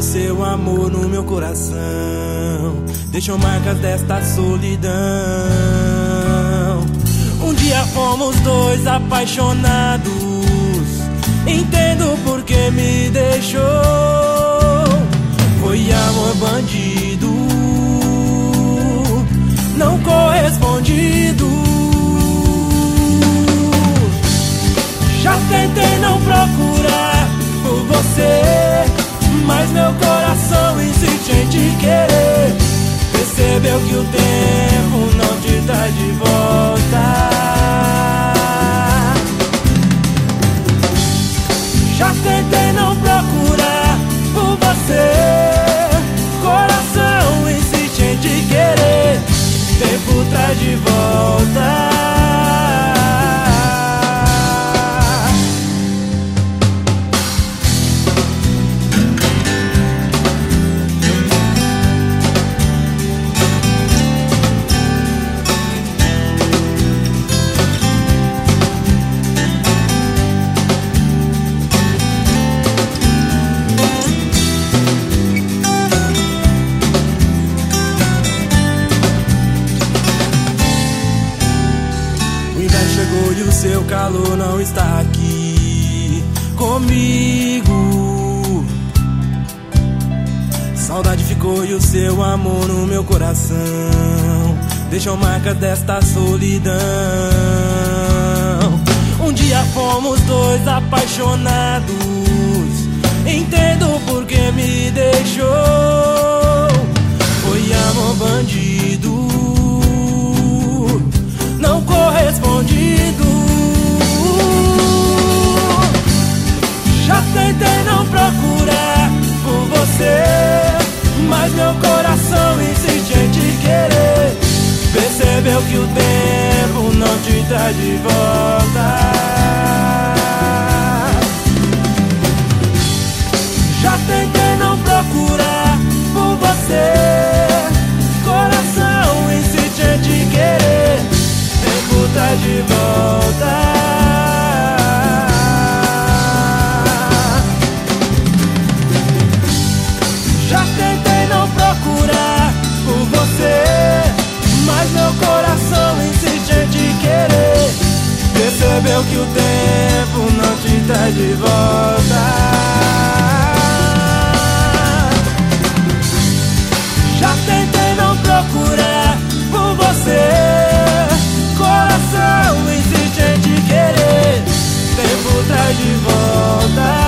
seu amor no meu coração, deixou marcas desta solidão. Um dia fomos dois apaixonados, entendo por que me deixou. Foi amor bandido, não correspondido. Já tentei não procurar por você, mas meu coração insiste em te querer. Percebeu que o tempo não te traz de volta. Já tentei não procurar por você, coração insiste em te querer. Tempo traz de volta. Chegou e o seu calor não está aqui comigo. Saudade ficou e o seu amor no meu coração deixou marcas desta solidão. Um dia fomos dois apaixonados, entendo por que me deixou. Foi amor bandido, não correspondido. Já tentei não procurar por você, mas meu coração insiste em te querer. Percebeu que o tempo não te traz de volta. Já tentei não procurar por você, coração insiste em te querer. Tempo traz de volta. Já tentei não procurar por você, mas meu coração insiste em te querer. Percebeu que o tempo não te traz de volta. Já tentei não procurar por você, coração insiste em te querer. Tempo traz de volta.